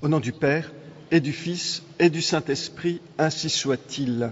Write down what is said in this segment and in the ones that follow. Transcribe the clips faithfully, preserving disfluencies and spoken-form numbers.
Au nom du Père et du Fils et du Saint-Esprit, ainsi soit-il.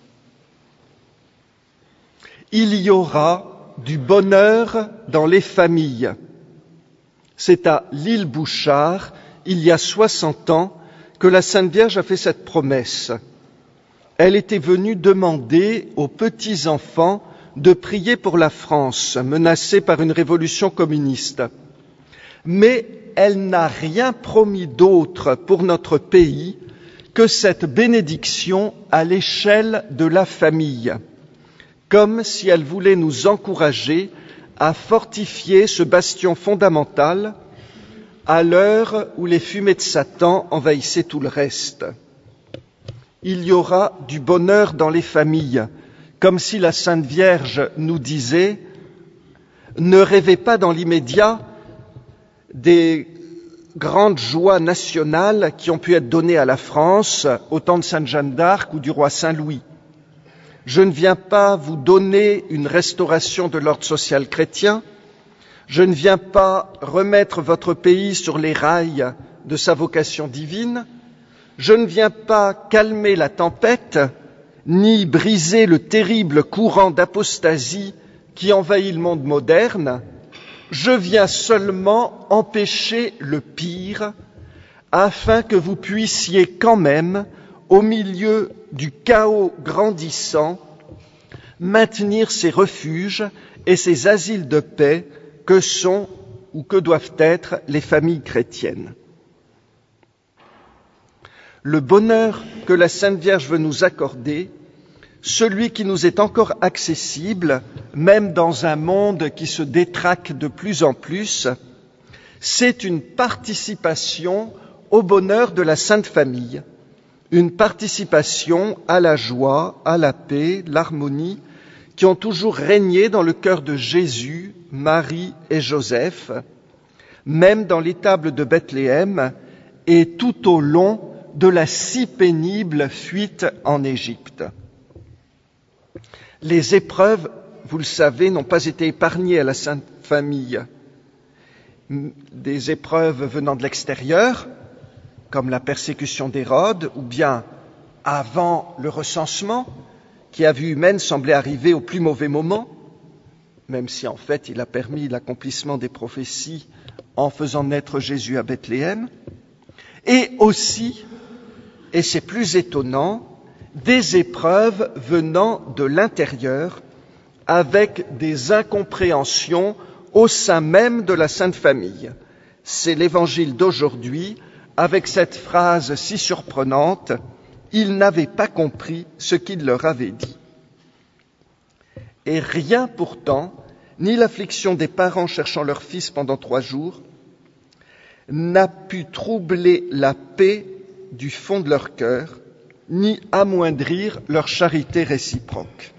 Il y aura du bonheur dans les familles. C'est à l'île Bouchard, il y a soixante ans, que la Sainte Vierge a fait cette promesse. Elle était venue demander aux petits-enfants de prier pour la France, menacée par une révolution communiste. Mais elle n'a rien promis d'autre pour notre pays que cette bénédiction à l'échelle de la famille, comme si elle voulait nous encourager à fortifier ce bastion fondamental à l'heure où les fumées de Satan envahissaient tout le reste. Il y aura du bonheur dans les familles, comme si la Sainte Vierge nous disait « Ne rêvez pas dans l'immédiat des grandes joies nationales qui ont pu être données à la France au temps de Sainte Jeanne d'Arc ou du roi Saint-Louis. Je ne viens pas vous donner une restauration de l'ordre social chrétien, je ne viens pas remettre votre pays sur les rails de sa vocation divine, je ne viens pas calmer la tempête, ni briser le terrible courant d'apostasie qui envahit le monde moderne, je viens seulement empêcher le pire, afin que vous puissiez quand même, au milieu du chaos grandissant, maintenir ces refuges et ces asiles de paix que sont ou que doivent être les familles chrétiennes. Le bonheur que la Sainte Vierge veut nous accorder, celui qui nous est encore accessible, même dans un monde qui se détraque de plus en plus, c'est une participation au bonheur de la Sainte Famille, une participation à la joie, à la paix, l'harmonie, qui ont toujours régné dans le cœur de Jésus, Marie et Joseph, même dans l'étable de Bethléem et tout au long de la si pénible fuite en Égypte. Les épreuves, vous le savez, n'ont pas été épargnées à la Sainte Famille. Des épreuves venant de l'extérieur, comme la persécution d'Hérode, ou bien avant le recensement, qui à vue humaine semblait arriver au plus mauvais moment, même si en fait il a permis l'accomplissement des prophéties en faisant naître Jésus à Bethléem, et aussi, et c'est plus étonnant, des épreuves venant de l'intérieur avec des incompréhensions au sein même de la Sainte Famille. C'est l'évangile d'aujourd'hui avec cette phrase si surprenante « Ils n'avaient pas compris ce qu'il leur avait dit ». Et rien pourtant, ni l'affliction des parents cherchant leur fils pendant trois jours, n'a pu troubler la paix du fond de leur cœur, ni amoindrir leur charité réciproque.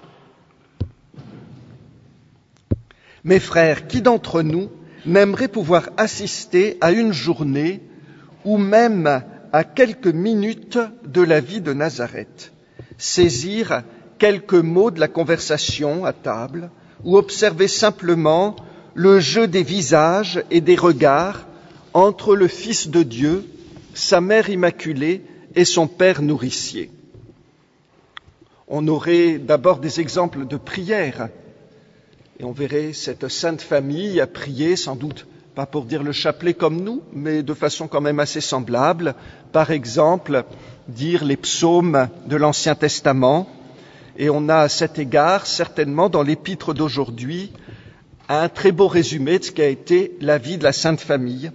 Mes frères, qui d'entre nous n'aimerait pouvoir assister à une journée ou même à quelques minutes de la vie de Nazareth, saisir quelques mots de la conversation à table ou observer simplement le jeu des visages et des regards entre le Fils de Dieu, sa mère immaculée et son père nourricier. On aurait d'abord des exemples de prière et on verrait cette sainte famille à prier, sans doute pas pour dire le chapelet comme nous, mais de façon quand même assez semblable. Par exemple, dire les psaumes de l'Ancien Testament. Et on a à cet égard, certainement, dans l'épître d'aujourd'hui, un très beau résumé de ce qu'a été la vie de la Sainte Famille.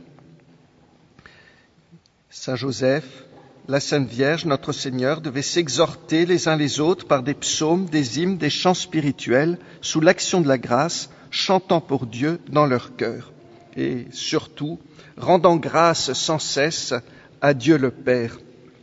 Saint Joseph, la Sainte Vierge, notre Seigneur, devaient s'exhorter les uns les autres par des psaumes, des hymnes, des chants spirituels, sous l'action de la grâce, chantant pour Dieu dans leur cœur. Et surtout, rendant grâce sans cesse à Dieu le Père.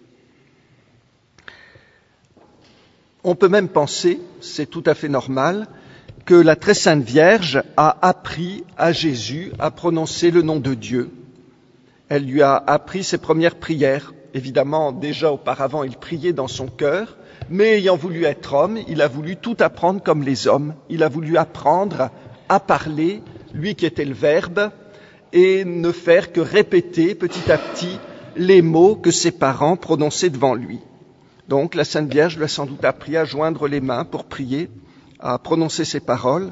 On peut même penser, c'est tout à fait normal, que la très sainte Vierge a appris à Jésus à prononcer le nom de Dieu. Elle lui a appris ses premières prières. Évidemment, déjà auparavant, il priait dans son cœur, mais ayant voulu être homme, il a voulu tout apprendre comme les hommes. Il a voulu apprendre à parler, lui qui était le Verbe, et ne faire que répéter petit à petit les mots que ses parents prononçaient devant lui. Donc la Sainte Vierge lui a sans doute appris à joindre les mains pour prier, à prononcer ses paroles.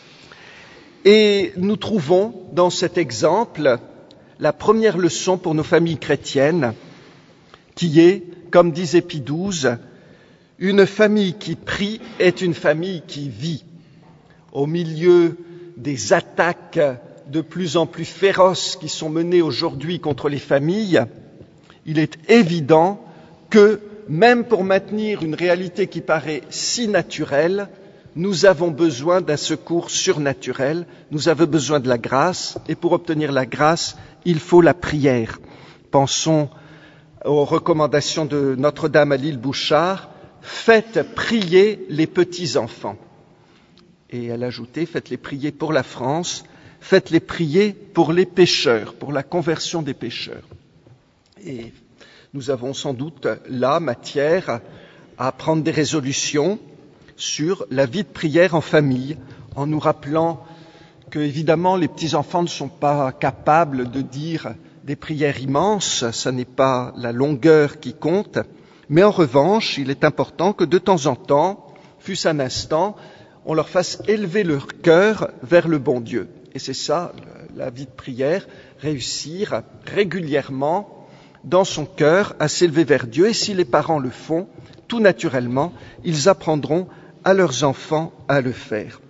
Et nous trouvons dans cet exemple la première leçon pour nos familles chrétiennes, qui est, comme disait Pie douze, une famille qui prie est une famille qui vit. Au milieu des attaques de plus en plus féroces qui sont menées aujourd'hui contre les familles, il est évident que, même pour maintenir une réalité qui paraît si naturelle, nous avons besoin d'un secours surnaturel, nous avons besoin de la grâce, et pour obtenir la grâce, il faut la prière. Pensons aux recommandations de Notre-Dame à l'île Bouchard, faites prier les petits-enfants. Et elle ajoutait, faites-les prier pour la France, faites-les prier pour les pécheurs, pour la conversion des pécheurs. Et nous avons sans doute là matière à prendre des résolutions sur la vie de prière en famille, en nous rappelant que, évidemment, les petits-enfants ne sont pas capables de dire des prières immenses, ce n'est pas la longueur qui compte, mais en revanche, il est important que de temps en temps, fût-ce un instant, on leur fasse élever leur cœur vers le bon Dieu. Et c'est ça, la vie de prière, réussir régulièrement dans son cœur à s'élever vers Dieu. Et si les parents le font, tout naturellement, ils apprendront à leurs enfants à le faire.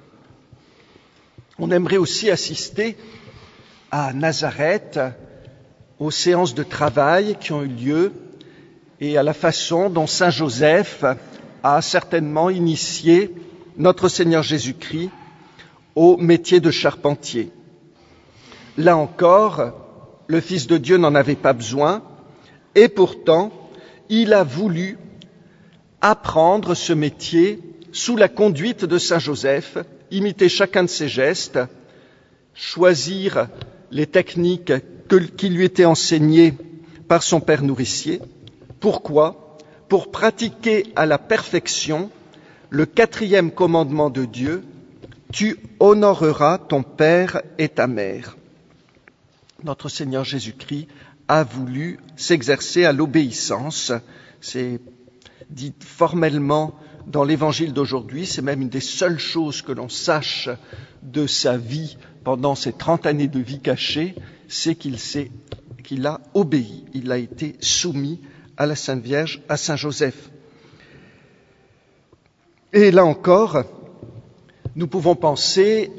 On aimerait aussi assister à Nazareth, aux séances de travail qui ont eu lieu et à la façon dont Saint Joseph a certainement initié notre Seigneur Jésus-Christ au métier de charpentier. Là encore, le Fils de Dieu n'en avait pas besoin, et pourtant, il a voulu apprendre ce métier sous la conduite de Saint Joseph, imiter chacun de ses gestes, choisir les techniques que, qui lui étaient enseignées par son père nourricier. Pourquoi ? Pour pratiquer à la perfection le quatrième commandement de Dieu, « Tu honoreras ton père et ta mère ». Notre Seigneur Jésus-Christ a voulu s'exercer à l'obéissance. C'est dit formellement dans l'évangile d'aujourd'hui, c'est même une des seules choses que l'on sache de sa vie pendant ces trente années de vie cachée, c'est qu'il s'est, qu'il a obéi, il a été soumis à la Sainte Vierge, à Saint Joseph. Et là encore, nous pouvons penser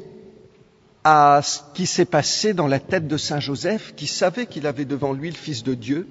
à ce qui s'est passé dans la tête de Saint Joseph, qui savait qu'il avait devant lui le Fils de Dieu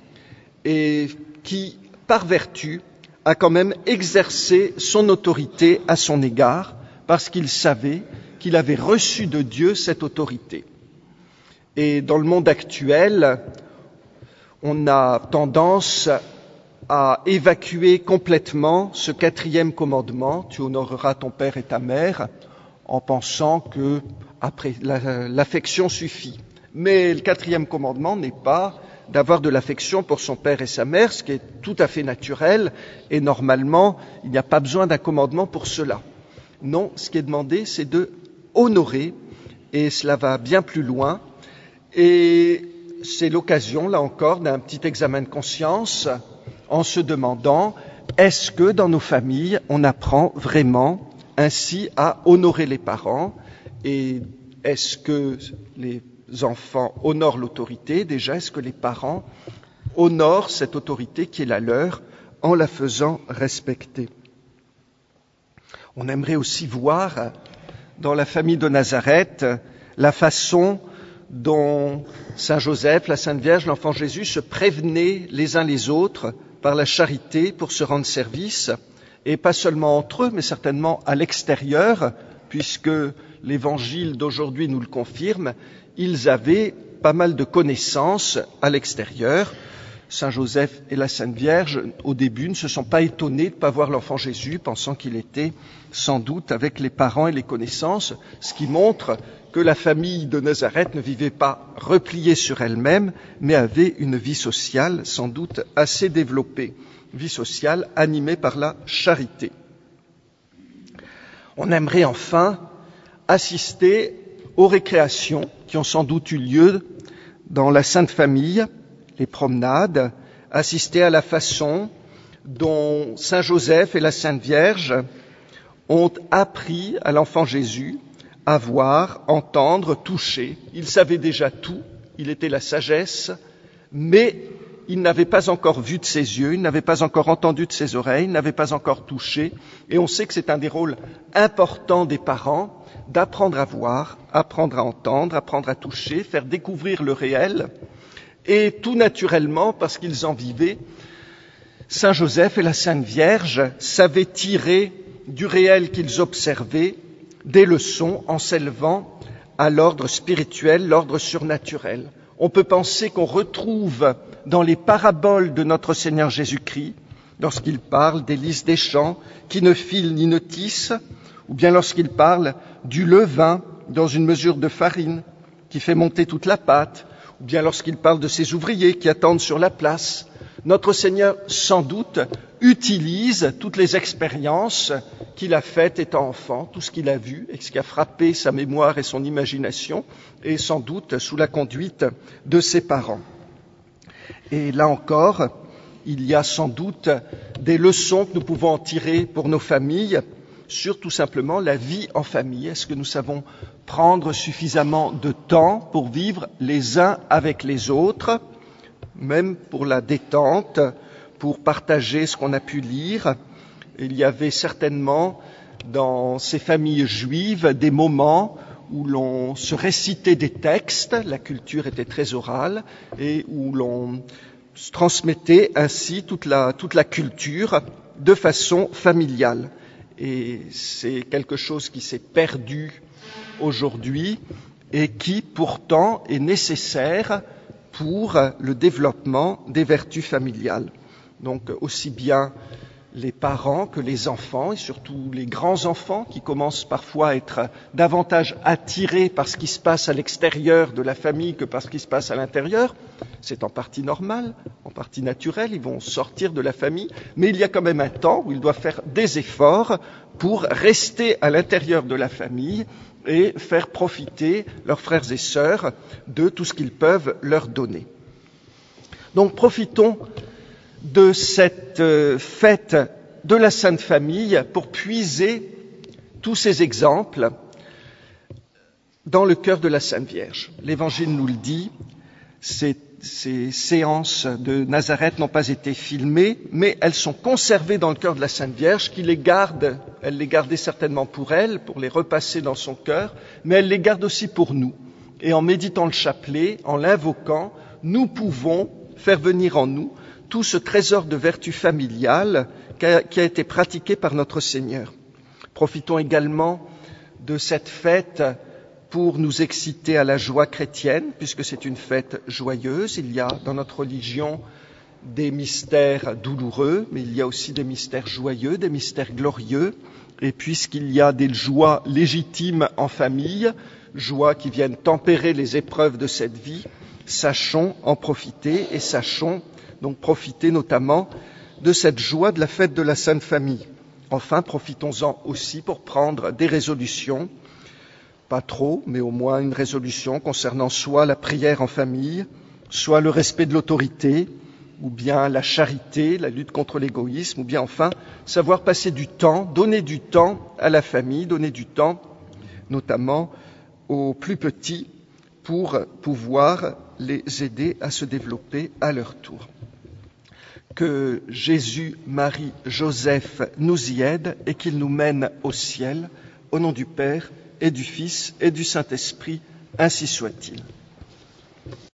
et qui, par vertu, a quand même exercé son autorité à son égard, parce qu'il savait qu'il avait reçu de Dieu cette autorité. Et dans le monde actuel, on a tendance à évacuer complètement ce quatrième commandement, tu honoreras ton père et ta mère, en pensant que après la, l'affection suffit. Mais le quatrième commandement n'est pas d'avoir de l'affection pour son père et sa mère, ce qui est tout à fait naturel, et normalement, il n'y a pas besoin d'un commandement pour cela. Non, ce qui est demandé, c'est de honorer, et cela va bien plus loin, et c'est l'occasion, là encore, d'un petit examen de conscience, en se demandant, est-ce que dans nos familles, on apprend vraiment ainsi à honorer les parents, et est-ce que les enfants honorent l'autorité? Déjà, est-ce que les parents honorent cette autorité qui est la leur en la faisant respecter? On aimerait aussi voir dans la famille de Nazareth la façon dont Saint Joseph, la Sainte Vierge, l'enfant Jésus se prévenaient les uns les autres par la charité pour se rendre service, et pas seulement entre eux, mais certainement à l'extérieur, puisque l'évangile d'aujourd'hui nous le confirme, ils avaient pas mal de connaissances à l'extérieur. Saint Joseph et la Sainte Vierge, au début, ne se sont pas étonnés de ne pas voir l'enfant Jésus, pensant qu'il était sans doute avec les parents et les connaissances, ce qui montre que la famille de Nazareth ne vivait pas repliée sur elle-même, mais avait une vie sociale sans doute assez développée, vie sociale animée par la charité. On aimerait enfin assister aux récréations qui ont sans doute eu lieu dans la Sainte Famille les promenades, assister à la façon dont Saint Joseph et la Sainte Vierge ont appris à l'enfant Jésus à voir, entendre, toucher. Il savait déjà tout, il était la sagesse, mais il n'avait pas encore vu de ses yeux, il n'avait pas encore entendu de ses oreilles, il n'avait pas encore touché. Et on sait que c'est un des rôles importants des parents, d'apprendre à voir, apprendre à entendre, apprendre à toucher, faire découvrir le réel. Et tout naturellement, parce qu'ils en vivaient, Saint Joseph et la Sainte Vierge savaient tirer du réel qu'ils observaient des leçons en s'élevant à l'ordre spirituel, l'ordre surnaturel. On peut penser qu'on retrouve dans les paraboles de notre Seigneur Jésus-Christ, lorsqu'il parle des lys des champs qui ne filent ni ne tissent, ou bien lorsqu'il parle du levain dans une mesure de farine qui fait monter toute la pâte, ou bien lorsqu'il parle de ces ouvriers qui attendent sur la place. Notre Seigneur, sans doute, utilise toutes les expériences qu'il a faites étant enfant, tout ce qu'il a vu et ce qui a frappé sa mémoire et son imagination, et sans doute sous la conduite de ses parents. Et là encore, il y a sans doute des leçons que nous pouvons en tirer pour nos familles, sur tout simplement la vie en famille. Est-ce que nous savons prendre suffisamment de temps pour vivre les uns avec les autres, même pour la détente, pour partager ce qu'on a pu lire? Il y avait certainement dans ces familles juives des moments où l'on se récitait des textes, la culture était très orale, et où l'on transmettait ainsi toute la, toute la culture de façon familiale. Et c'est quelque chose qui s'est perdu aujourd'hui et qui pourtant est nécessaire pour le développement des vertus familiales. Donc aussi bien les parents que les enfants, et surtout les grands-enfants qui commencent parfois à être davantage attirés par ce qui se passe à l'extérieur de la famille que par ce qui se passe à l'intérieur. C'est en partie normal, en partie naturel, ils vont sortir de la famille, mais il y a quand même un temps où ils doivent faire des efforts pour rester à l'intérieur de la famille et faire profiter leurs frères et sœurs de tout ce qu'ils peuvent leur donner. Donc profitons de cette fête de la Sainte Famille pour puiser tous ces exemples dans le cœur de la Sainte Vierge. L'Évangile nous le dit, ces, ces séances de Nazareth n'ont pas été filmées, mais elles sont conservées dans le cœur de la Sainte Vierge, qui les garde, elle les gardait certainement pour elle, pour les repasser dans son cœur, mais elle les garde aussi pour nous. Et en méditant le chapelet, en l'invoquant, nous pouvons faire venir en nous tout ce trésor de vertu familiale qui a, qui a été pratiqué par notre Seigneur. Profitons également de cette fête pour nous exciter à la joie chrétienne, puisque c'est une fête joyeuse. Il y a dans notre religion des mystères douloureux, mais il y a aussi des mystères joyeux, des mystères glorieux. Et puisqu'il y a des joies légitimes en famille, joies qui viennent tempérer les épreuves de cette vie, sachons en profiter et sachons donc profiter notamment de cette joie de la fête de la Sainte Famille. Enfin, profitons-en aussi pour prendre des résolutions, pas trop, mais au moins une résolution concernant soit la prière en famille, soit le respect de l'autorité, ou bien la charité, la lutte contre l'égoïsme, ou bien enfin savoir passer du temps, donner du temps à la famille, donner du temps notamment aux plus petits pour pouvoir les aider à se développer à leur tour. Que Jésus, Marie, Joseph nous y aident et qu'il nous mène au ciel, au nom du Père et du Fils et du Saint-Esprit, ainsi soit-il.